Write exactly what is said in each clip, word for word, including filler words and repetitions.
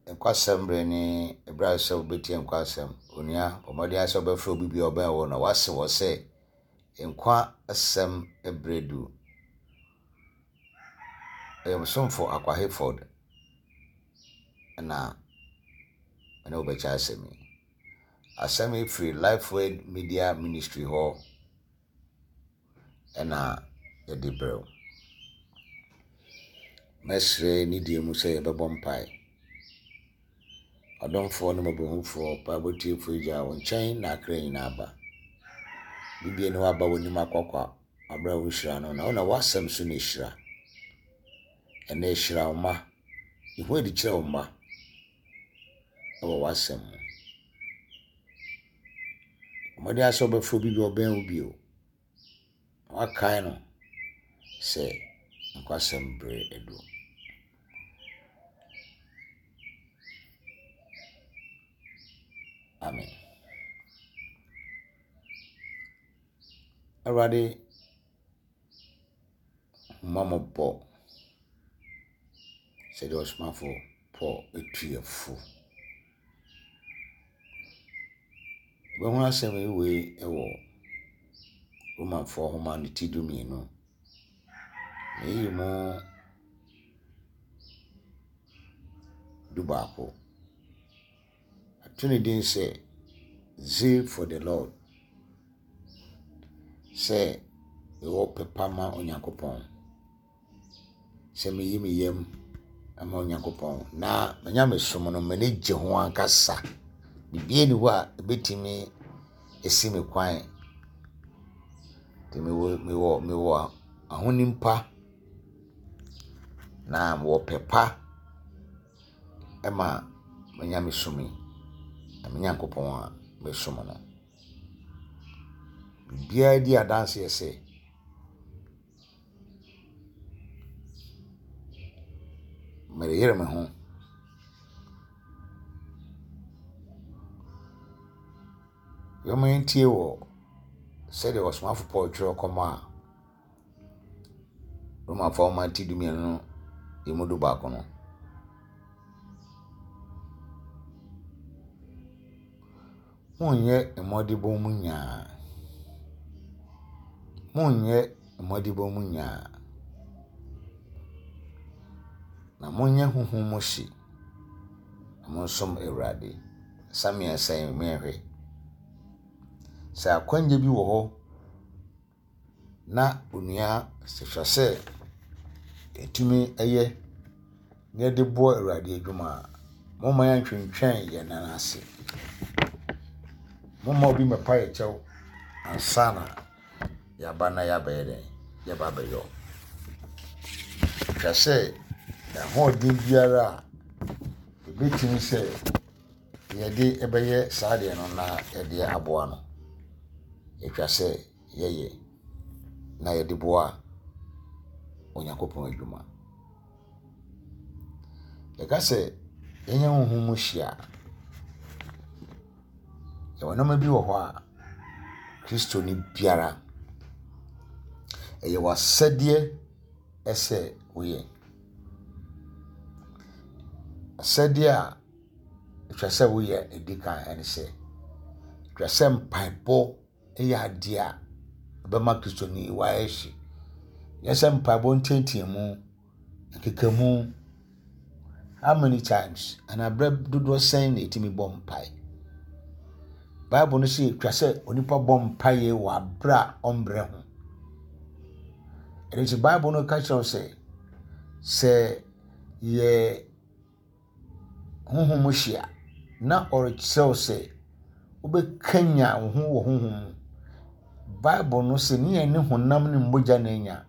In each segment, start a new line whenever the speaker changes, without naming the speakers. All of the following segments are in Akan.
Nkwasem ni ebra se obeti nkwasem onia omode ase obefro bibi oban wo na wase wo se nkwa asem ebredu em somfo Akwa Hayford na ene obecha asemi asemi free Lifeway Media Ministry ho ena edibrew mesre ni die mu se bebom pai Adonfo no mabehufo pa botie fuja wonchen na akra nyina aba bibie no aba woni makokwa abra wo hira no na ona wasem so na hira ena hira oma ihu edi kire oma awo wasem omode aso befro bibie oban ubio wakai no se nkwasem bre edu amen. Already, Mama Paul said, was my for Paul a tree of fool. When I say me way a war, woman for humanity do me no. Me more do bako. I didn't say, zeal for the Lord. Say, you will pepama on Yakopon. Say me yim yem among Yakopon. Na, Manyam is someone manage Juan Cassa. The being wa betting me a semi quiet. The me wo me wo me wo a honimpa. Na wo pepa. Emma Manyam is sumi. Amanyakopon be sumono. Bia di adanse ese mere yere me ho yo me ntie wo said there was one for poetry koma Roma for man ti dumi no yemudu ba kono monye emodibo munya monye emodibo munya na monye huhu moshi amonsom ewrade samia sai mehwe sa kwanje bi wo ho na onua se hwase etumi eye ne de bo ewrade adwuma momma ya ntwentwen ye nanase momma obi mepa ye chew ansana ya bana ya bere ya babayo hwase na ho din biara ebetimi se ye de ebeye saade no na ye de aboa no ehwase yeye na ye de boa Onyankopon adwuma ye ka se yenye honhom mu hia ye wonama bi wo ho a Kristo ni biara eye wasade ese woye asade a twase woye edika ene se twase mpaibo eye ade a bema Kristo ni wa eshi yese mpaibo ntentiemu kekamu how many times and abra dodo sen na etimi bom pai Bible no say twase onipa bom pai wa bra ombre ho ene Bible no ka cho say se ye honhom hia na oricel say obekanya ho wo honhom Bible no say ni ene honam ne mboja na nya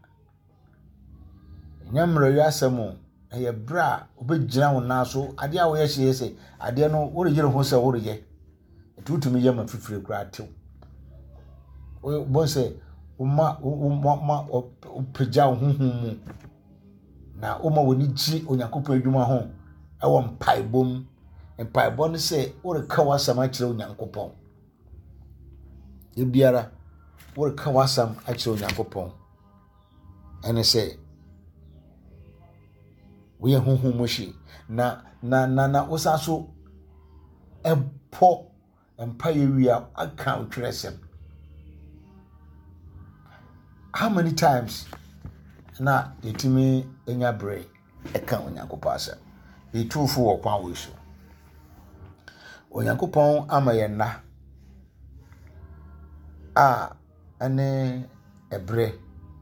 nyamro yasemo eye bra obegina wo na so ade a wo ye hye say ade no wo regire ho say wo reye etutumi ye ma fifire kra tew o bon say uma uma opeja honhom mu na uma woni gi Onyankopon adwuma ho ewo mpaibom mpaibom no say wo reka wasam a kire Onyankopon e biara wo reka wasam a kire Onyankopon ene say we honhom mo hye na na na na osaso epo empire wi a aka utresem. How many times na yetimi enya bre eka onyankopon asa yetufo wo kwan wo so onyankopon amayena a ane ebre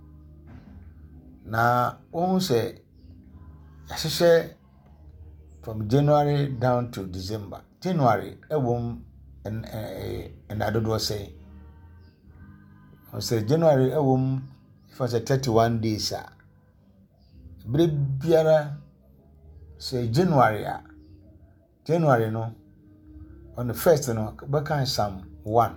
na won say yahye from January down to December. January ewom en en adodo say I say January ewom for say thirty-one days a bre biara say January a January no on the first no back Psalm one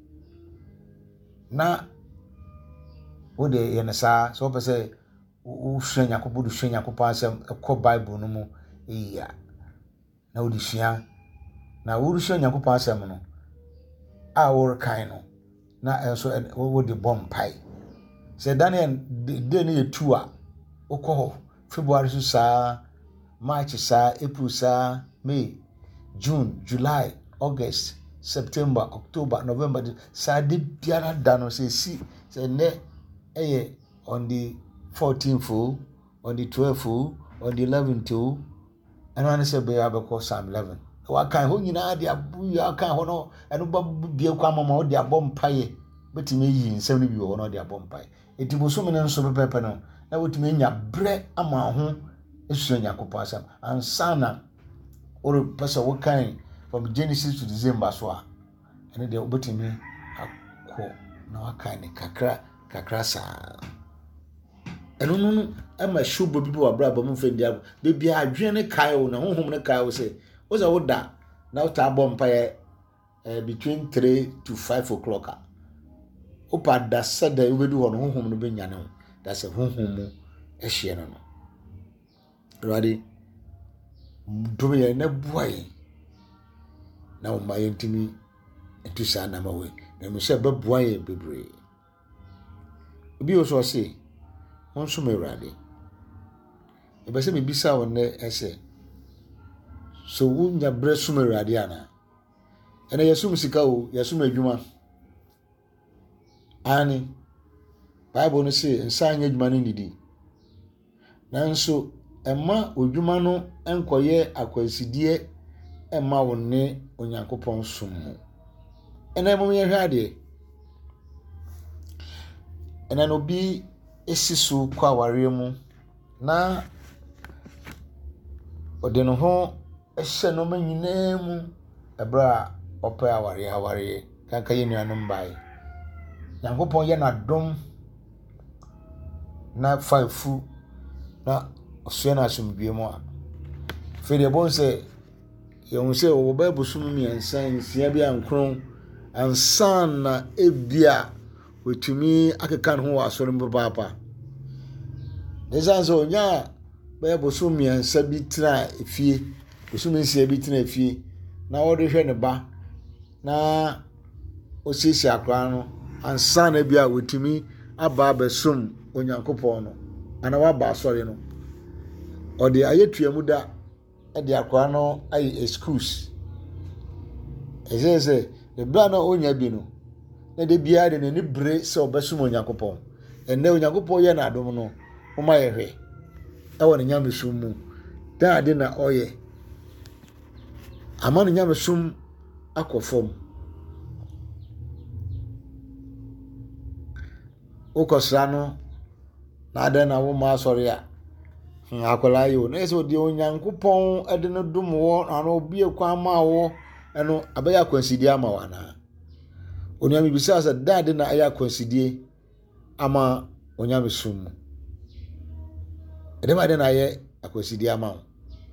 na wo de yensa so pe say wo hwanya Yakob do hwanya Yakob asem ekọ Bible no mu iya na wo di hwia na wo hwanya Yakob asem no a wo kan no na enso wo de bom pai say Daniel de ne yetu a okọ February so sa March sa April sa May June July August September October November sa de biara da no say si say ne eye on the fourteenth on the twelfth on the eleventh and one say be abeko Psalm eleven wa kan ho nyina de abu ya kan ho no eno ba bie kwa mama o de abom paye betime yi nsem no bi ho no de abom paye etibo so me nso pepepe no na wotime nya bre ama ho esu Yakob asam ansana or pesa wo kan from Genesis to December so a ene de betime akọ na wa kan ne kakra kakra sa eno no ama shubo bibi wa bra ba mu fendi abo bebi adwene ne kai wo na honhom ne kai wo se wo za wo da na wo ta bom pa eh between three to five o'clock opa da sada obedu ho no honhom no benya ne da se honhom mu ehye no no ready do ye na boy na o ma yentimi etu sa na ma we na me se ba boy bebre obi o so se won so me ready e be se me bisa won ne ese so wunya bre so me ready ana ene yesum sika o yesum adwuma ani Bible no say nsa anya adwuma no nidi nanso emma odwuma no enkoye akwansidie emma wonne onyankopon som ene mo ye hwade ene no bi esisu kwa aware mu na ode no ho ehye no manyina mu ebra opa aware aware kanka ye nuanom bai Yankopon ye na dom na faifu na osuo na asomdwe mu a fede bon se ye hu se wo ba busum mi ansan sia bia nkron ansan na ebia wetumi akeka ho asoro mbaba nezanzo nya ba busum mi ansan bi tra efie busum nsia bi tra efie na wo de hwe ne ba na osisi akra no ansan na bia wetumi aba besum onyankopon no ana wa ba asore no ode ayetuamu da e de akwa no ayi excuse ezeze de bra na onya bi no na de bia de ne bre se obesum onyankopon enne onyankopon ye na adom no oma ye hwe e won nyamesum mu da ade na oye ama nyamesum akofom ukosra no na ade na wo ma asore a akola yo na eso de onyankopon ade no dum wo ana obi ekwa ma wo eno abaya kwansidie ama wana onyame bisa sa dade na aya kwansidie ama onyame sum ede ma de na ye akwansidie ama wo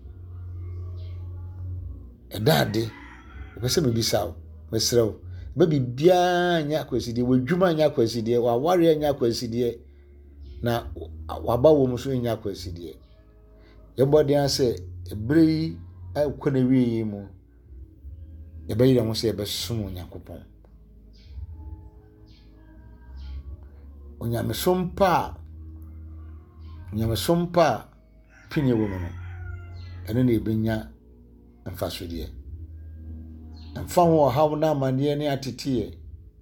edade ebese me bisa wo mesrew ba bibia nya akwansidie wadwuma nya akwansidie wa ware nya akwansidie na waba wo muso nya akwansidie yebode ase ebrei akwana wi mu ebayira mo se ebesum Onyankopon onyame sompa onyame sompa pinye wo no ɛno na ebenya mfasodeɛ mfa ho ɔhaw na amanneɛ ne ateteɛ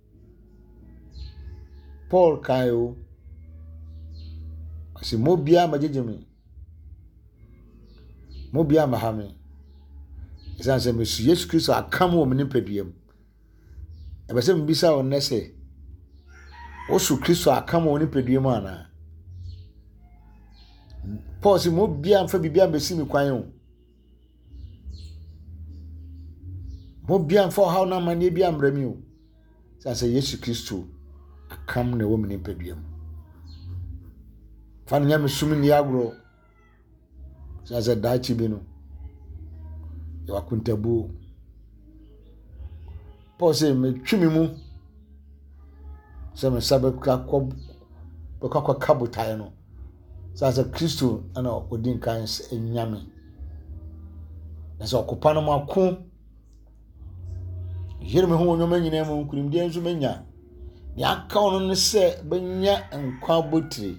Paul kayo ɔsɛ mo bia magyegye me mo bia maha me ɛsan sɛ mesu Yesu Kristo akam wɔ me nipadua mu ɛbɛ sɛ mbisa wo nnɛ sɛ wosu Kristo akam wɔ nipadua mu ana Paul sɛ mo bia mfa bibia mbɛsi me kwan o mo bia mfa ɔhaw na amanneɛ bia mbra mi o ɛsan sɛ Yesu Kristo akam na wɔ me nipadua mu fa no nyame sum ni agro ɛsan sɛ daakye bi no yɛ wakontabuo Paul sɛ metwi me mu sɛ me sa bɛka kɔ bɛka kɔ kabotae no sɛ sɛ Kristo ana odi nkan sɛ nyame na sɛ ɔkopa no mako yere me ho onyoma nyina mu nkurimdeɛ nso menya ne aka ono ne sɛ benya nkwa botire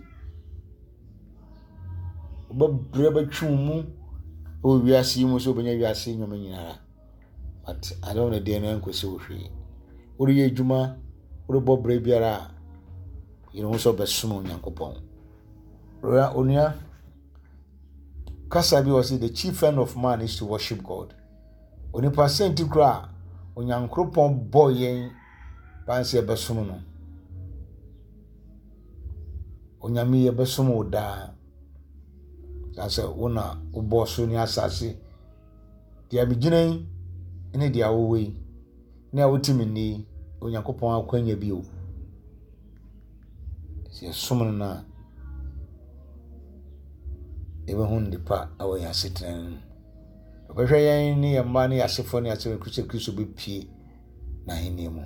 obabrɛ batwi mu o wiase mu so benya wiase nyoma nyinara but I don't know the name ko so hwe ori ye djuma ori bobre biara you know so besumo nyankopon ora onia kasa bi was the chief end of man is to worship God oni percent kra onyankopon boy yen panse e besumo no onyame ye besumo da sasa wona uboso ni asase dia bigina ene dia wowe na wotimi ni onyankopon akwanya bio se somno na ebe hun dipa awo ya setran obehwe yan ni yamba ni asefo ni asefo Kristo Kristo be pie na hini mu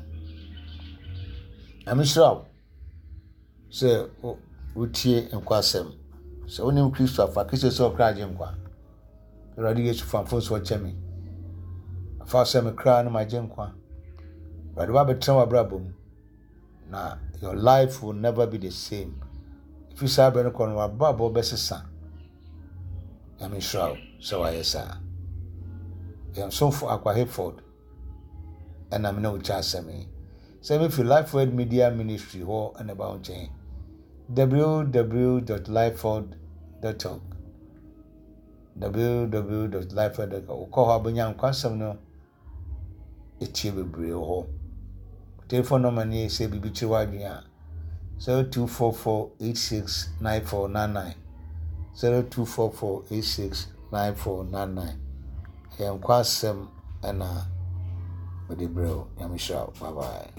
amisraw se wotie enkwasem se onim Kristo afa Kristo so kraje nkwa radi Yesu famfo so chemi afa se me kra na majenkwa radi ba betra wa brabom na your life will never be the same if you sabe no kono wa babo besesa amisraw so wa yesa yam so for akwa Hereford and I'm no chasemi say me for Life Word Media Ministry ho and about chain w w w dot lifeword dot org w w w dot lifeword dot org ko ha banya nkwasem no etie bebre ho telephone number ni say bibi chiwa adua zero two four four eight six nine four nine nine zero two four four eight six nine four nine nine ya nkwasem ana bebre ho yamisha bye bye.